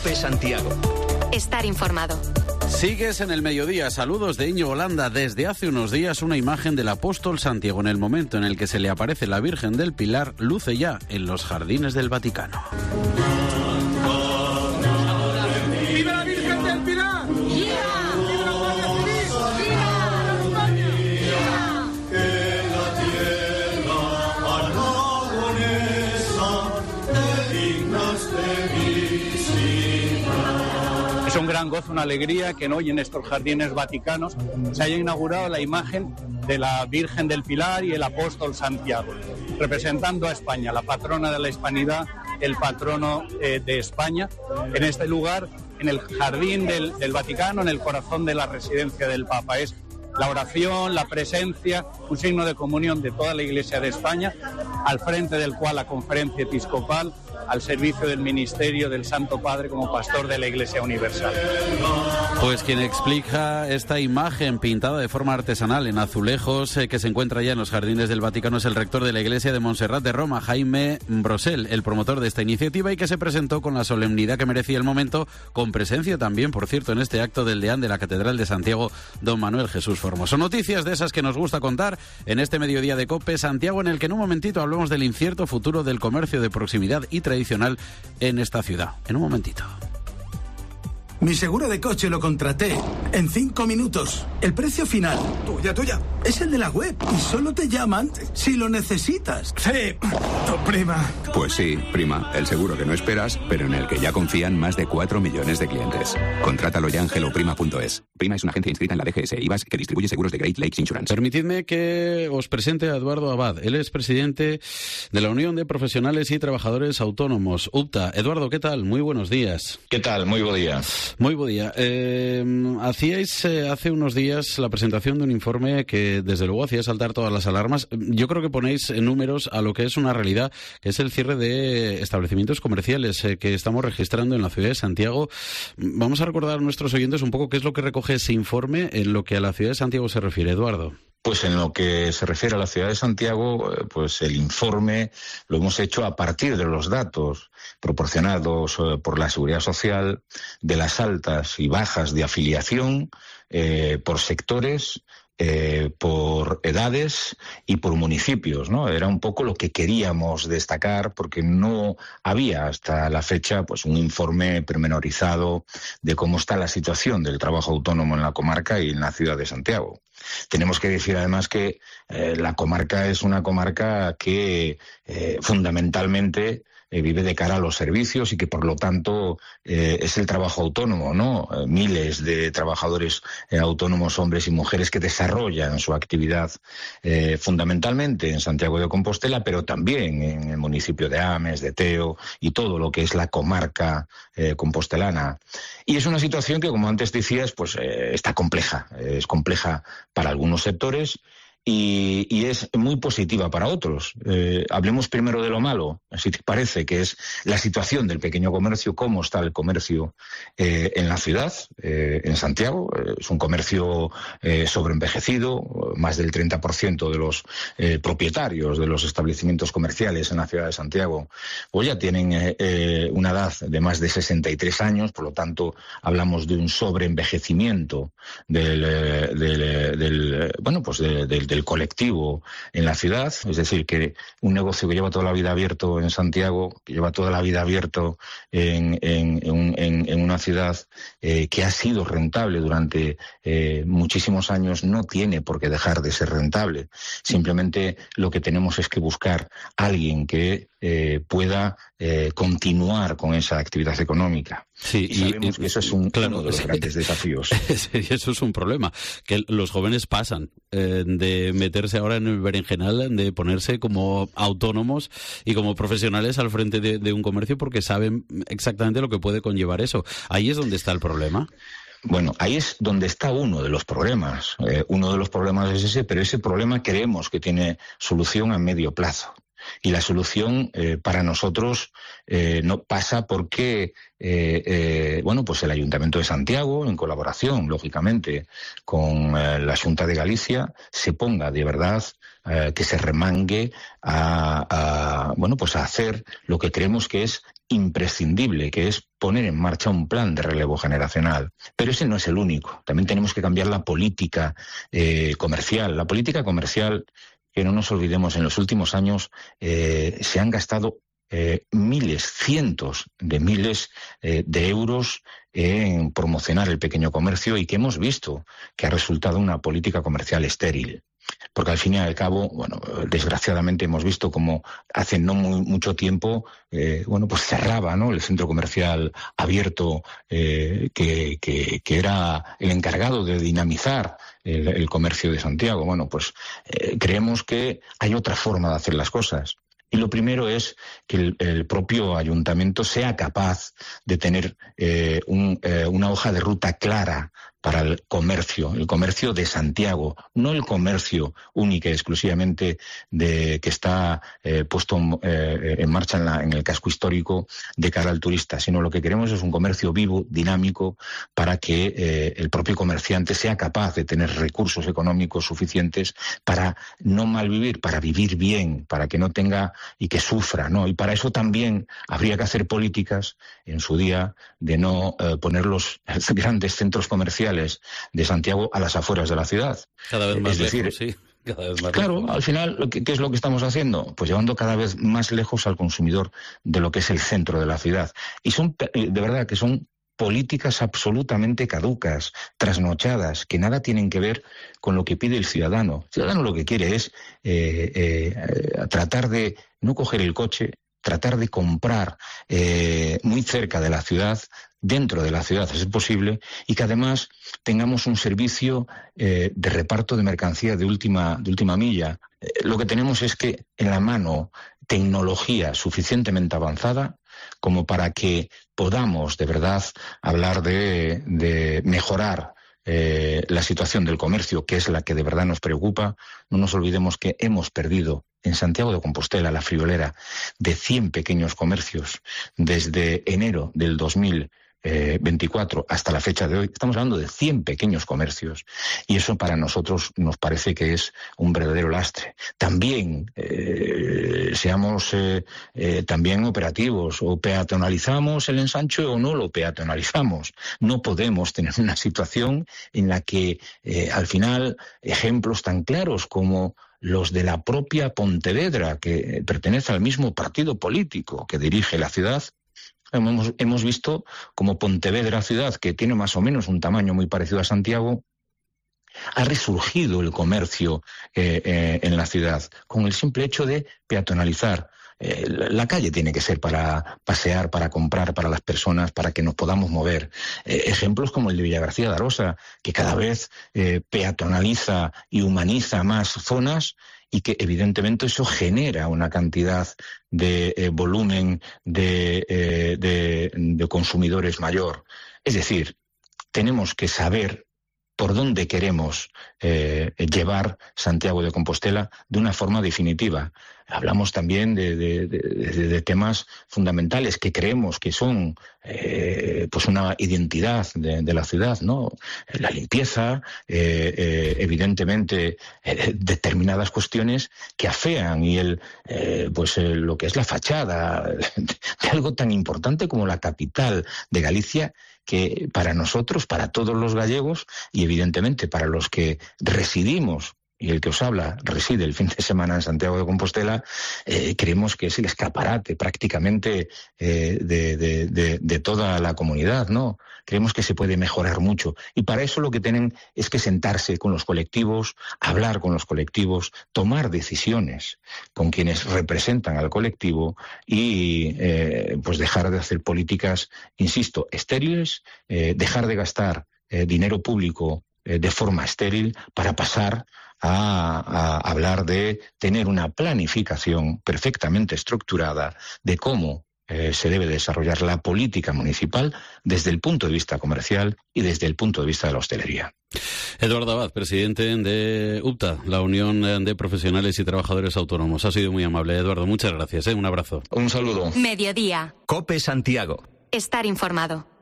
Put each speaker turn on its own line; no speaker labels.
COPE Santiago.
Estar informado.
Sigues en el mediodía. Saludos de Íñigo Landa. Desde hace unos días una imagen del apóstol Santiago, en el momento en el que se le aparece la Virgen del Pilar, luce ya en los jardines del Vaticano.
¡Viva la Virgen del Pilar!
Es un gran gozo, una alegría que hoy en estos jardines vaticanos se haya inaugurado la imagen de la Virgen del Pilar y el apóstol Santiago, representando a España, la patrona de la hispanidad, el patrono de España, en este lugar, en el jardín del Vaticano, en el corazón de la residencia del Papa. Es la oración, la presencia, un signo de comunión de toda la Iglesia de España, al frente del cual la Conferencia Episcopal, al servicio del ministerio del Santo Padre como pastor de la Iglesia Universal.
Pues quien explica esta imagen pintada de forma artesanal en azulejos que se encuentra ya en los jardines del Vaticano es el rector de la Iglesia de Montserrat de Roma, Jaime Brosel, el promotor de esta iniciativa, y que se presentó con la solemnidad que merecía el momento, con presencia también, por cierto, en este acto del deán de la Catedral de Santiago, don Manuel Jesús Formoso. Noticias de esas que nos gusta contar en este mediodía de COPE Santiago, en el que en un momentito hablamos del incierto futuro del comercio de proximidad y tradicional en esta ciudad. En un momentito.
Mi seguro de coche lo contraté en 5 minutos. El precio final, tuya, es el de la web y solo te llaman si lo necesitas. Sí, tu prima.
Pues sí, prima, el seguro que no esperas, pero en el que ya confían más de 4 millones de clientes. Contrátalo ya en helloprima.es. Prima es una agencia inscrita en la DGS IVAS que distribuye seguros de Great Lakes Insurance.
Permitidme que os presente a Eduardo Abad. Él es presidente de la Unión de Profesionales y Trabajadores Autónomos, UPTA. Eduardo, ¿qué tal? Muy buenos días.
¿Qué tal? Muy buen día.
Muy buen día. Hacíais hace unos días la presentación de un informe que desde luego hacía saltar todas las alarmas. Yo creo que ponéis números a lo que es una realidad, que es el cierre de establecimientos comerciales que estamos registrando en la ciudad de Santiago. Vamos a recordar a nuestros oyentes un poco qué es lo que recoge ese informe en lo que a la ciudad de Santiago se refiere, Eduardo.
Pues en lo que se refiere a la ciudad de Santiago, pues el informe lo hemos hecho a partir de los datos proporcionados por la Seguridad Social de las altas y bajas de afiliación por sectores, por edades y por municipios, ¿no? Era un poco lo que queríamos destacar porque no había hasta la fecha pues un informe pormenorizado de cómo está la situación del trabajo autónomo en la comarca y en la ciudad de Santiago. Tenemos que decir además que la comarca es una comarca que fundamentalmente vive de cara a los servicios y que por lo tanto es el trabajo autónomo, ¿no? Miles de trabajadores autónomos, hombres y mujeres, que desarrollan su actividad fundamentalmente en Santiago de Compostela, pero también en el municipio de Ames, de Teo y todo lo que es la comarca compostelana. Y es una situación que, como antes decías, pues está compleja. Es compleja para algunos sectores y es muy positiva para otros. Hablemos primero de lo malo, si te parece, que es la situación del pequeño comercio, cómo está el comercio en la ciudad, en Santiago. Es un comercio sobreenvejecido, más del 30% de los propietarios de los establecimientos comerciales en la ciudad de Santiago pues ya tienen una edad de más de 63 años, por lo tanto hablamos de un sobreenvejecimiento del colectivo en la ciudad. Es decir, que un negocio que lleva toda la vida abierto en Santiago, que lleva toda la vida abierto en una ciudad que ha sido rentable durante muchísimos años, no tiene por qué dejar de ser rentable. Simplemente lo que tenemos es que buscar a alguien que pueda continuar con esa actividad económica.
Sí,
y sabemos que eso es uno de los grandes desafíos.
Eso es un problema, que los jóvenes pasan de meterse ahora en el berenjenal, de ponerse como autónomos y como profesionales al frente de un comercio porque saben exactamente lo que puede conllevar eso. Ahí es donde está el problema.
Bueno, ahí es donde está uno de los problemas. Uno de los problemas es ese, pero ese problema creemos que tiene solución a medio plazo. Y la solución para nosotros no pasa porque pues el Ayuntamiento de Santiago, en colaboración, lógicamente, con la Xunta de Galicia, se ponga de verdad, que se remangue a hacer lo que creemos que es imprescindible, que es poner en marcha un plan de relevo generacional. Pero ese no es el único. También tenemos que cambiar la política comercial. La política comercial, que no nos olvidemos, en los últimos años se han gastado cientos de miles de euros en promocionar el pequeño comercio, y que hemos visto que ha resultado una política comercial estéril. Porque al fin y al cabo, desgraciadamente hemos visto como hace no mucho tiempo, cerraba, ¿no?, el centro comercial abierto, que era el encargado de dinamizar el comercio de Santiago. Creemos que hay otra forma de hacer las cosas. Y lo primero es que el propio ayuntamiento sea capaz de tener una hoja de ruta clara para el comercio de Santiago, no el comercio único y exclusivamente que está puesto en marcha en el casco histórico de cara al turista, sino lo que queremos es un comercio vivo, dinámico, para que el propio comerciante sea capaz de tener recursos económicos suficientes para no malvivir, para vivir bien, para que no tenga y que sufra, ¿no? Y para eso también habría que hacer políticas en su día de no poner los grandes centros comerciales de Santiago a las afueras de la ciudad.
Cada vez más
lejos,
lejos, sí. Cada vez más
claro,
lejos.
Al final, ¿qué es lo que estamos haciendo? Pues llevando cada vez más lejos al consumidor de lo que es el centro de la ciudad. Y son, de verdad, que son políticas absolutamente caducas, trasnochadas, que nada tienen que ver con lo que pide el ciudadano. El ciudadano lo que quiere es tratar de no coger el coche, tratar de comprar muy cerca de la ciudad, dentro de la ciudad, si es posible, y que además tengamos un servicio de reparto de mercancía de última milla. Lo que tenemos es que en la mano tecnología suficientemente avanzada como para que podamos de verdad hablar de mejorar la situación del comercio, que es la que de verdad nos preocupa. No nos olvidemos que hemos perdido en Santiago de Compostela la friolera de 100 pequeños comercios desde enero del 2024 hasta la fecha de hoy. Estamos hablando de 100 pequeños comercios, y eso para nosotros nos parece que es un verdadero lastre. También seamos también operativos, o peatonalizamos el ensanche o no lo peatonalizamos. No podemos tener una situación en la que al final ejemplos tan claros como los de la propia Pontevedra, que pertenece al mismo partido político que dirige la ciudad, hemos visto como Pontevedra ciudad, que tiene más o menos un tamaño muy parecido a Santiago, ha resurgido el comercio en la ciudad con el simple hecho de peatonalizar. La calle tiene que ser para pasear, para comprar, para las personas, para que nos podamos mover. Ejemplos como el de Villagarcía de Arosa, que cada vez peatonaliza y humaniza más zonas, y que evidentemente eso genera una cantidad de volumen de consumidores mayor. Es decir, tenemos que saber por dónde queremos llevar Santiago de Compostela de una forma definitiva. Hablamos también de temas fundamentales que creemos que son una identidad de la ciudad, ¿no? La limpieza, evidentemente determinadas cuestiones que afean y lo que es la fachada de algo tan importante como la capital de Galicia, que para nosotros, para todos los gallegos y evidentemente para los que residimos, y el que os habla reside el fin de semana en Santiago de Compostela, creemos que es el escaparate prácticamente de toda la comunidad, ¿no? Creemos que se puede mejorar mucho, y para eso lo que tienen es que sentarse con los colectivos, hablar con los colectivos, tomar decisiones con quienes representan al colectivo y dejar de hacer políticas, insisto, estériles, dejar de gastar dinero público de forma estéril para pasar a hablar de tener una planificación perfectamente estructurada de cómo se debe desarrollar la política municipal desde el punto de vista comercial y desde el punto de vista de la hostelería.
Eduardo Abad, presidente de UPTA, la Unión de Profesionales y Trabajadores Autónomos. Ha sido muy amable, Eduardo. Muchas gracias. Un abrazo.
Un saludo.
Mediodía.
COPE Santiago.
Estar informado.